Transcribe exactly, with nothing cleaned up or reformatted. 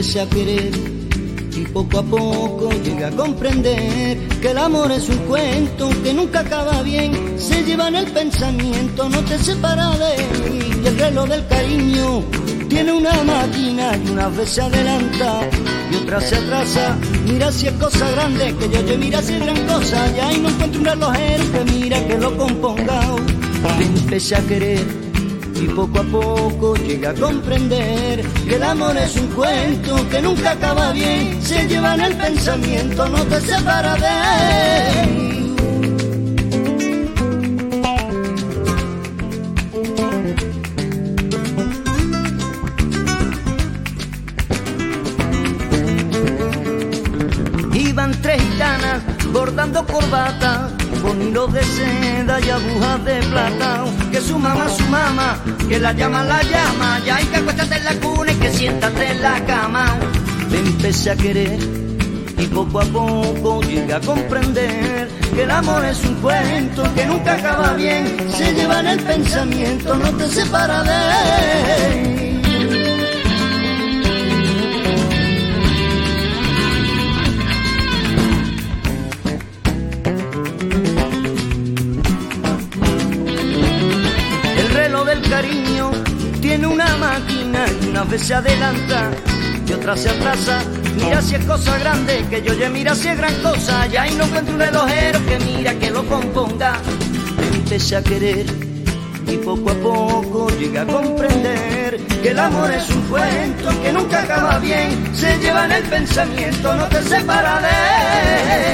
empecé a querer y poco a poco llegué a comprender que el amor es un cuento que nunca acaba bien. Se lleva en el pensamiento, no te separa de él. Y el reloj del cariño tiene una máquina y una vez se adelanta y otra se atrasa. Mira si es cosa grande, que yo, yo mira si es gran cosa. Ya y no encuentro un relojero que mira que lo componga. Te empecé a querer y poco a poco llegué a comprender que el amor es un cuento que nunca acaba bien. Se lleva en el pensamiento, no te separa de él. Iban tres gitanas bordando corbata con hilos de seda y agujas de plata. Que su mamá, su mamá, que la llama, la llama. Ya hay que acuéstate en la cuna y que siéntate en la cama. Te empecé a querer y poco a poco llegué a comprender que el amor es un cuento que nunca acaba bien. Se lleva en el pensamiento, no te separa de él. Del cariño tiene una máquina y una vez se adelanta y otra se atrasa. Mira si es cosa grande, que yo ya mira si es gran cosa. Ya y no encuentro un relojero que mira que lo componga. Me empecé a querer y poco a poco llegué a comprender que el amor es un cuento que nunca acaba bien. Se lleva en el pensamiento, no te separa de él.